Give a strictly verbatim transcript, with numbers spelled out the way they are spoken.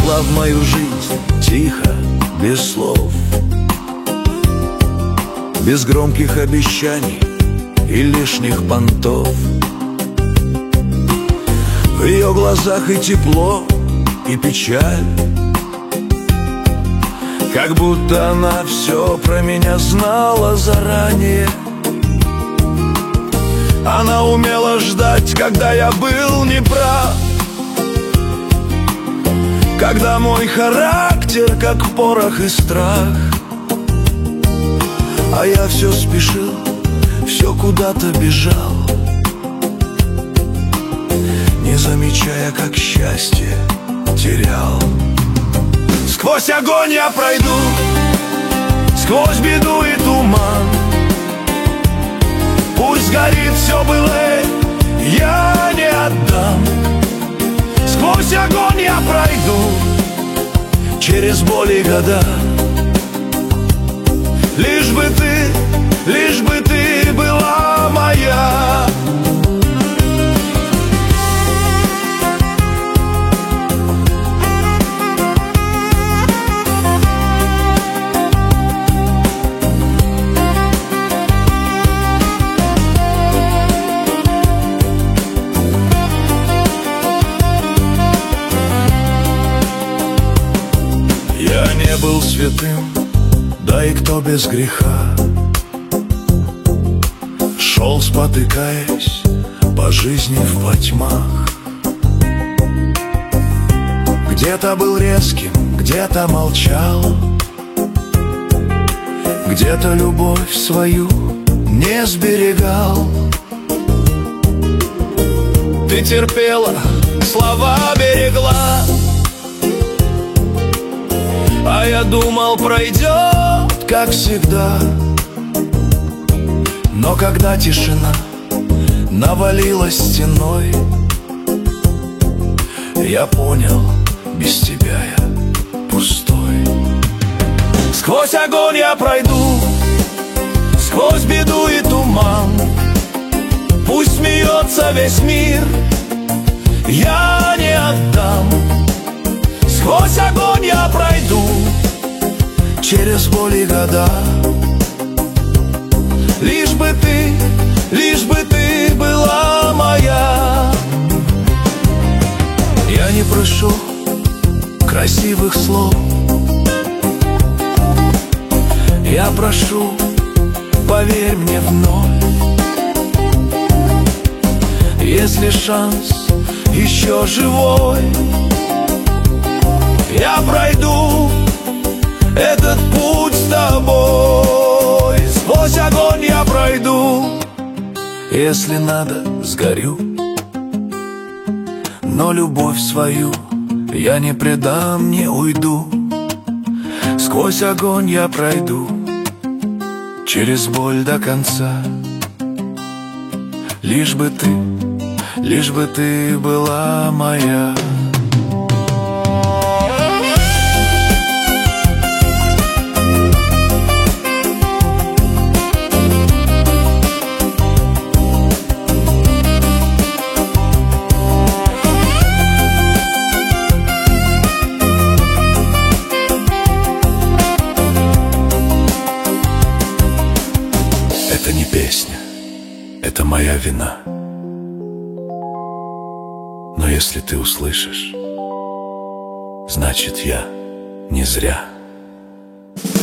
вошла в мою жизнь тихо, без слов, без громких обещаний и лишних понтов. В ее глазах и тепло, и печаль, как будто она все про меня знала заранее. Она умела ждать, когда я был неправ, когда мой характер как порох и страх. А я все спешил, все куда-то бежал, не замечая, как счастье терял. Сквозь огонь я пройду, сквозь беду и туман. Пусть горит все былое, я не отдам. Сквозь огонь я пройду, через боль и года. Лишь бы ты, лишь бы ты была моя. Я не был святым, да и кто без греха. Шел, спотыкаясь, по жизни в потьмах. Где-то был резким, где-то молчал, где-то любовь свою не сберегал. Ты терпела, слова берегла, а я думал, пройдет, как всегда. Но когда тишина навалилась стеной, я понял, без тебя я пустой. Сквозь огонь я пройду, сквозь беду и туман. Пусть смеется весь мир, я не отдам. Сквозь огонь я пройду, через боль и года. Лишь бы ты, лишь бы ты была моя. Я не прошу красивых слов, я прошу, поверь мне вновь. Если шанс еще живой, я пройду этот путь с тобой. Сквозь огонь я пройду, если надо, сгорю, но любовь свою я не предам, не уйду. Сквозь огонь я пройду, через боль до конца. Лишь бы ты, лишь бы ты была моя. Это не песня, это моя вина. Но если ты услышишь, значит, я не зря.